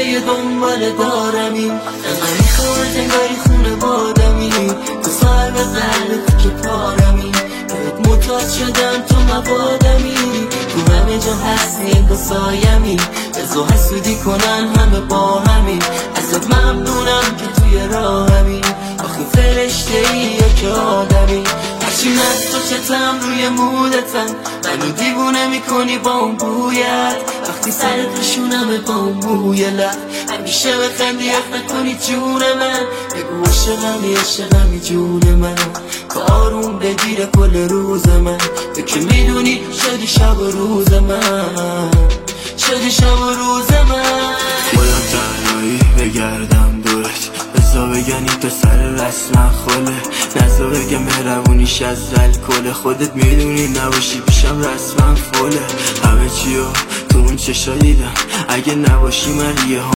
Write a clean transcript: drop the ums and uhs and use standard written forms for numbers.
یه دنبال دارمی، انقدر میخواد انگاری خونه بادمی، تو صاحب قلب که پارمی، بهت معتاد شدم تو مبادمی، تو همه جا هستی با سایمی، بزو حسودی کنن همه با همین، ازت ممنونم که توی راهمی، آخه فرشته ای یا که آدمی، هرچی من تو چتم روی مودتم، منو دیوونه میکنی با اون بویت، وقتی سرت بشونم با اون بوی لب، همیشه بخندی حق نکنی جون من، بگو عشقمی عشقمی جون من، که آروم بگیره کل روز من، تو که میدونی شدی شب و روز من، شدی شب و روز من. خودم تنهایی بگردم دورت، بزا بگن این پسر رسما خوله، نزا بگم مهربونیش از الکله، خودت میدونی نباشی پیشم رسما فوله، همه چیو تو اون چشا دیدم، اگه نباشی من ریه ها